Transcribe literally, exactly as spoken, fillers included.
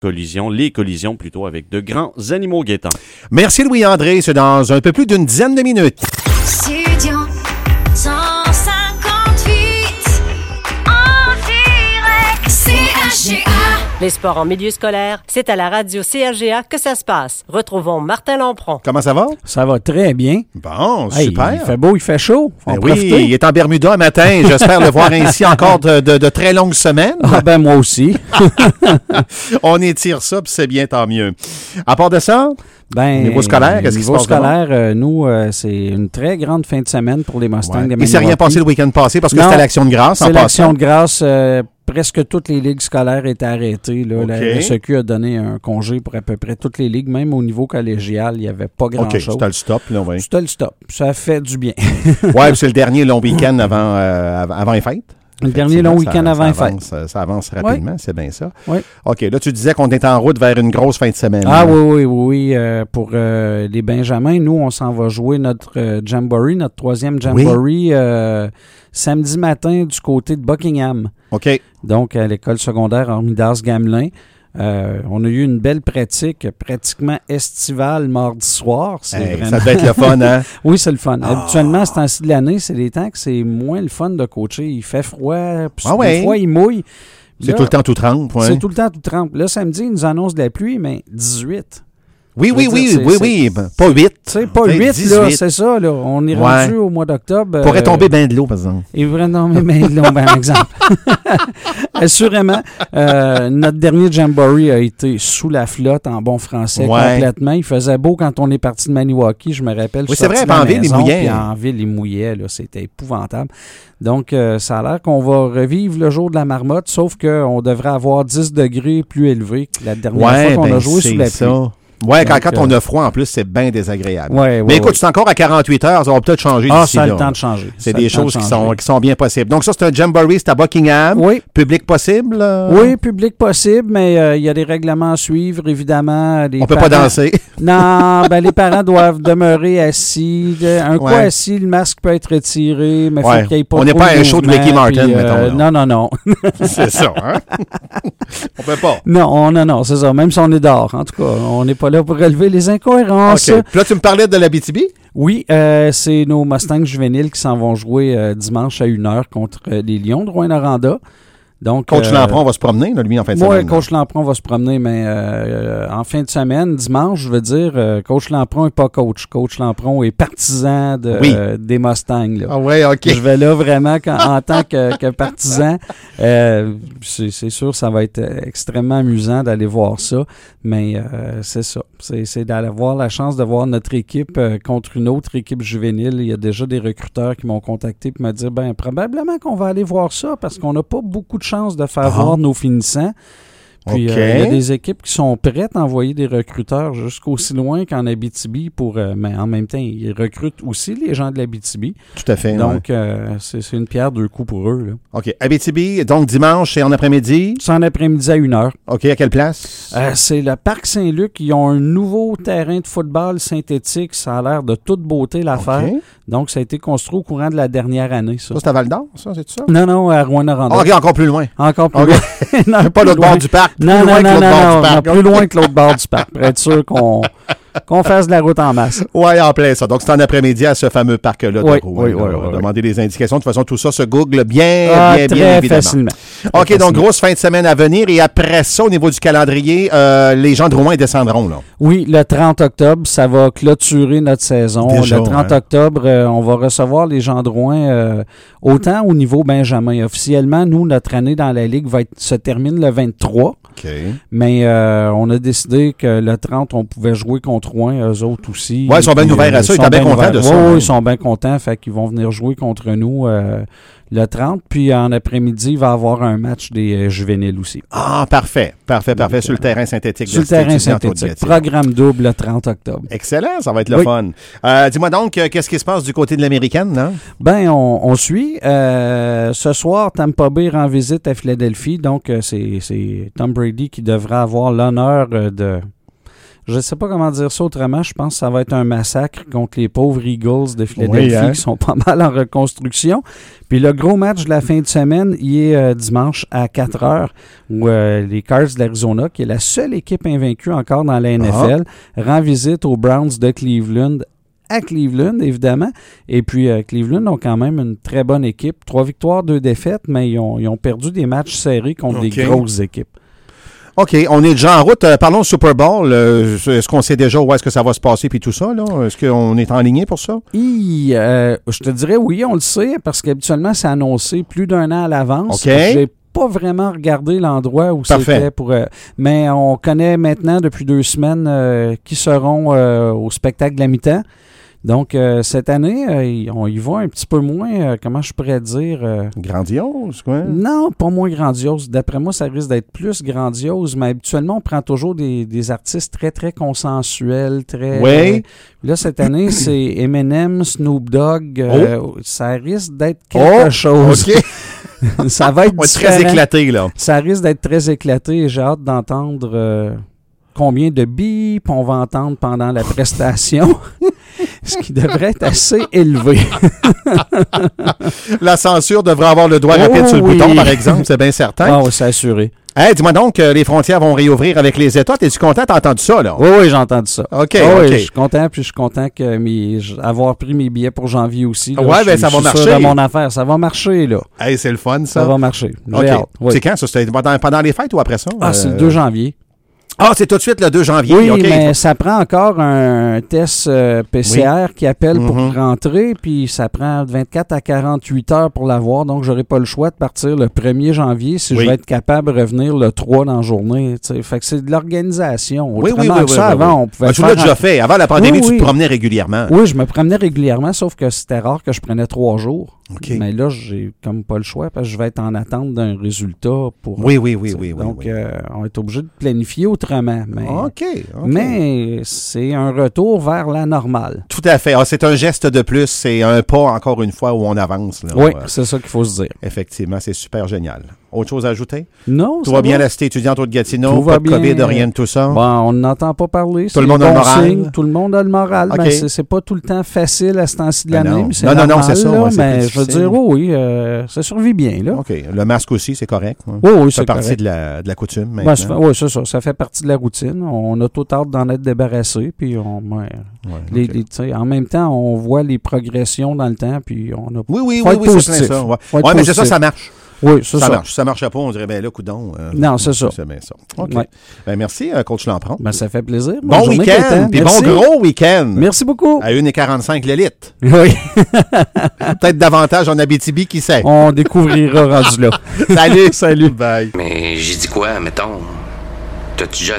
collisions, les collisions plutôt avec de grands animaux guettants. Merci Louis-André, c'est dans un peu plus d'une dizaine de minutes. Studio cent cinquante-huit en direct C H G A. Les sports en milieu scolaire, c'est à la radio C H G A que ça se passe. Retrouvons Martin Lampron. Comment ça va? Ça va très bien. Bon, Hey, super. il fait beau, il fait chaud. Faut en Ben oui, profiter. il est en Bermuda un matin. J'espère le voir ainsi encore de, de, de très longues semaines. Ah ben moi aussi. On étire ça, puis c'est bien, tant mieux. À part de ça, Ben, niveau scolaire, qu'est-ce qui se niveau passe de bon? scolaire, euh, nous, euh, c'est une très grande fin de semaine pour les Mustangs ouais. de il s'est rien Maniwaki. passé le week-end passé parce que Non, c'était l'Action de grâce en C'est l'action passant. de grâce. euh, presque toutes les ligues scolaires étaient arrêtées. Là. OK. La S E Q a donné un congé pour à peu près toutes les ligues. Même au niveau collégial, il n'y avait pas OK, grand-chose. c'était le stop. Là, oui. C'était le stop. Ça fait du bien. Ouais, puis c'est le dernier long week-end avant, euh, avant- avant les fêtes. Le dernier long week-end ça, avant les ça fêtes. avance, Ça avance rapidement, c'est bien ça. Oui. OK, là, tu disais qu'on est en route vers une grosse fin de semaine. Ah oui, oui, oui, oui. euh, pour euh, les Benjamins, nous, on s'en va jouer notre euh, Jamboree, notre troisième Jamboree, euh, samedi matin du côté de Buckingham. OK. Donc, à l'école secondaire Armidas-Gamelin. Euh, on a eu une belle pratique, pratiquement estivale, mardi soir. C'est Hey, vraiment... ça devait être le fun, hein? Oui, c'est le fun. Ah. Habituellement, ce temps-ci de l'année, c'est les temps que c'est moins le fun de coacher. Il fait froid, puis Ah ouais? des fois, il mouille. C'est Là, tout le temps tout trempe. Ouais. C'est tout le temps tout trempe. Là, samedi, ils nous annoncent de la pluie, mais dix-huit. Oui, Je oui, veux oui, dire, oui, c'est- oui. ben, Pas huit. Tu sais, pas Tu sais, huit, là, dix-huit. c'est ça, là. On est Ouais. rendu au mois d'octobre. Pourrait euh, tomber bien de l'eau, par exemple. Il pourrait tomber bien de l'eau, par exemple. Assurément, euh, notre dernier Jamboree a été sous la flotte, en bon français, Ouais. complètement. Il faisait beau quand on est parti de Maniwaki, je me rappelle. je Oui, suis c'est vrai, sorti de puis la en ville, il maison, mouillait. puis en ville, il mouillait, là. C'était épouvantable. Donc, euh, ça a l'air qu'on va revivre le jour de la marmotte, sauf qu'on devrait avoir dix degrés plus élevés que la dernière Ouais, fois qu'on ben, a joué sous c'est la pluie. ça. Ouais, quand, Donc, quand on euh, a froid, en plus, c'est bien désagréable. Ouais, ouais, Mais écoute, ouais. c'est encore à quarante-huit heures, ça va peut-être changer Ah, d'ici ça a là. le temps de changer. C'est Ça a des le temps de choses qui changer. sont, qui sont bien possibles. Donc ça, c'est un Jamboree, c'est à Buckingham. Oui. Public possible? euh? Oui, public possible, mais euh, il y a des règlements à suivre, évidemment. Les On peut pas parents- danser. Non, ben les parents doivent demeurer assis. Un coup Ouais. assis, le masque peut être retiré, mais il Ouais. faut qu'il n'y ait pas On n'est trop pas à de un show de mouvement, Ricky Martin, puis, mettons, là. Non, non, non. C'est ça, hein? On peut pas. Non, on- non, non, c'est ça. Même si on est dehors, en tout cas, on n'est pas là pour relever les incohérences. OK. Puis là, tu me parlais de l'Abitibi? Oui, euh, c'est nos Mustangs juvéniles qui s'en vont jouer euh, dimanche à une heure contre euh, les Lions de Rouyn-Noranda. Donc, Coach euh, Lampron va se promener, là, lui, en fin de Oui, semaine. Coach Lampron va se promener, mais euh, en fin de semaine, dimanche, je veux dire, euh, Coach Lampron n'est pas coach. Coach Lampron est partisan de, Oui. euh, des Mustangs. Là. Ah ouais, OK. Je vais là vraiment quand- en tant que, que partisan. Euh, c'est, c'est sûr, ça va être extrêmement amusant d'aller voir ça, mais euh, c'est ça. C'est, c'est d'avoir la chance de voir notre équipe euh, contre une autre équipe juvénile. Il y a déjà des recruteurs qui m'ont contacté pour me dire, ben probablement qu'on va aller voir ça parce qu'on n'a pas beaucoup de chance de faire Ah. voir nos finissants. Puis OK. euh, il y a des équipes qui sont prêtes à envoyer des recruteurs jusqu'aussi loin qu'en Abitibi pour, euh, mais en même temps, ils recrutent aussi les gens de l'Abitibi. Tout à fait. Donc, ouais. euh, c'est, c'est une pierre deux coups pour eux. Là. OK. Abitibi, donc dimanche, c'est en après-midi. C'est en après-midi à une heure. OK, à quelle place? Euh, c'est le Parc Saint-Luc. Ils ont un nouveau terrain de football synthétique. Ça a l'air de toute beauté l'affaire. OK. Donc, ça a été construit au courant de la dernière année, ça. Ça, c'est à Val-d'Or, ça, c'est ça? Non, non, à Rouyn-Noranda. Ah, OK, encore plus loin. Encore plus OK. loin. Non, Pas plus l'autre loin. bord du parc. Plus Non, loin non, que non, l'autre bord non, du non, parc. plus loin que l'autre bord du parc, pour être sûr qu'on, qu'on fasse de la route en masse. Oui, en plein ça. Donc, c'est en après-midi à ce fameux parc-là. Oui, de Rouen, oui, là. oui, On va oui, demander des indications. De toute façon, tout ça se google bien, Ah, bien, très bien, évidemment. facilement. OK, donc, facilement. grosse fin de semaine à venir. Et après ça, au niveau du calendrier, euh, les gens de Rouen ils descendront, là. Oui, le trente octobre, ça va clôturer notre saison. Déjà, le trente hein? octobre, euh, on va recevoir les gens de Rouen euh, autant au niveau Benjamin. Officiellement, nous, notre année dans la Ligue va être, se termine le vingt-trois. OK. Mais euh, on a décidé que le trente, on pouvait jouer contre Rouen, eux autres aussi. Ouais, ils sont bien Puis, ouverts à ça. Ils sont étaient bien contents ouverts. de ça, Ouais, hein. ouais, ils sont bien contents. Fait qu'ils vont venir jouer contre nous euh, le trente. Puis en après-midi, il va y avoir un match des euh, juvéniles aussi. Ah, parfait. Parfait, parfait. Donc, sur le terrain synthétique. Sur de le terrain Cité étudiante synthétique. Aude-Gatineau. Programme double le trente octobre. Excellent, ça va être le Oui. fun. Euh, dis-moi donc, euh, qu'est-ce qui se passe du côté de l'américaine, non? Ben, on, on suit. Euh, ce soir, Tampa Bay rend visite à Philadelphie. Donc, euh, c'est, c'est Tom Brady qui devra avoir l'honneur euh, de... je ne sais pas comment dire ça autrement. Je pense que ça va être un massacre contre les pauvres Eagles de Philadelphie Oui, hein? qui sont pas mal en reconstruction. Puis le gros match de la fin de semaine, il est euh, dimanche à quatre heures où euh, les Cards de l'Arizona, qui est la seule équipe invaincue encore dans la N F L, Ah. rend visite aux Browns de Cleveland à Cleveland, évidemment. Et puis, euh, Cleveland ont quand même une très bonne équipe. Trois victoires, deux défaites, mais ils ont, ils ont perdu des matchs serrés contre OK. des grosses équipes. OK, on est déjà en route. Euh, parlons du Super Bowl. Euh, est-ce qu'on sait déjà où est-ce que ça va se passer puis tout ça, là? Est-ce qu'on est enligné pour ça? Et, euh, je te dirais oui, on le sait, parce qu'habituellement, c'est annoncé plus d'un an à l'avance. OK. J'ai pas vraiment regardé l'endroit où Parfait. c'était pour... euh, mais on connaît maintenant depuis deux semaines euh, qui seront euh, au spectacle de la mi-temps. Donc, euh, cette année, euh, on y va un petit peu moins, euh, comment je pourrais dire... euh, Grandiose, quoi. Non, pas moins grandiose. D'après moi, ça risque d'être plus grandiose, mais habituellement, on prend toujours des, des artistes très, très consensuels, très... Oui. euh, là, cette année, c'est Eminem, Snoop Dogg. euh, Ça risque d'être quelque Oh, chose. OK. Ça va être On est très différent. éclaté, là. Ça risque d'être très éclaté et j'ai hâte d'entendre euh, combien de bips on va entendre pendant la prestation. Ce qui devrait être assez élevé. La censure devrait avoir le doigt Oh, rapide sur le oui. bouton, par exemple, c'est bien certain. Ah oui, c'est assuré. Hey, dis-moi donc, euh, les frontières vont réouvrir avec les États. T'es-tu content? T'as entendu ça, là? Oui, oui, j'ai entendu ça. OK, Ah oui, OK. je suis content, puis je suis content que mes, j- avoir pris mes billets pour janvier aussi. Là, Ouais, je ben, suis- ça va je suis sûr marcher. de mon affaire. Ça va marcher, là. Hey, c'est le fun, ça. Ça va marcher. J'ai OK. hâte. Oui. C'est quand, ça? C'était pendant, pendant les fêtes ou après ça? Ah, c'est Euh, le deux janvier. Ah, c'est tout de suite le deux janvier. Oui, OK. mais ça prend encore un test euh, P C R qui appelle pour Mhm. rentrer, puis ça prend vingt-quatre à quarante-huit heures pour l'avoir, donc j'aurai pas le choix de partir le premier janvier si Oui. je vais être capable de revenir le trois dans la journée. T'sais. Fait que c'est de l'organisation. Oui, oui, Autrement oui, que oui, ça, oui, avant, oui. on pouvait Ah, tu faire l'as déjà en- fait. Avant la pandémie, Oui, tu oui. te promenais régulièrement. Oui, je me promenais régulièrement, sauf que c'était rare que je prenais trois jours. OK. Mais là, j'ai comme pas le choix parce que je vais être en attente d'un résultat pour. Oui, oui, oui, t'sais. oui, oui. Donc, oui. euh, on est obligé de planifier autrement. Mais, OK. OK. mais c'est un retour vers la normale. Tout à fait. Ah, c'est un geste de plus. C'est un pas, encore une fois, où on avance. Là. Oui, Euh, c'est ça qu'il faut se dire. effectivement, c'est super génial. Autre chose à ajouter? Non, Tout ça va bien à la cité étudiante de Gatineau? Tout Pas va de COVID, bien. rien de tout ça? Bon, on n'entend pas parler. Tout le monde a le moral? Tout le monde a le moral. OK. Mais c'est, c'est pas tout le temps facile à ce temps-ci de Ben l'année. non. Mais c'est Non, non, non, normal, c'est ça, là, ouais, c'est mais plus je veux difficile. dire, oui, oui, euh, ça survit bien. Là. OK. Le masque aussi, c'est correct. hein? Oui, oui, Ça c'est fait partie correct. de la, de la coutume Ben, maintenant. ça fait- oui, c'est ça. Ça fait partie de la routine. On a tout hâte d'en être débarrassé. Puis on, ouais, Ouais, les- OK. les- tu sais, en même temps, on voit les progressions dans le temps. Puis on a. Oui, oui, Faut oui, être oui, c'est positif. plein ça. Ouais, Faut être Ouais, mais c'est ça, positif. ça marche. Oui, c'est Ça, ça. marche. Si ça marchait pas, on dirait, ben là, coudon. euh, Non, c'est ça. C'est bien ça. OK. Ouais. Ben, merci, euh, coach Lampron. Ben, ça fait plaisir. Bonne Bon journée, week-end, Gaëtan. puis bon Merci. gros week-end. Merci beaucoup. À une heure quarante-cinq l'élite. Oui, Peut-être davantage en Abitibi, qui sait. on découvrira rendu là. Salut. Salut. Bye. Mais j'ai dit quoi, mettons? T'as-tu déjà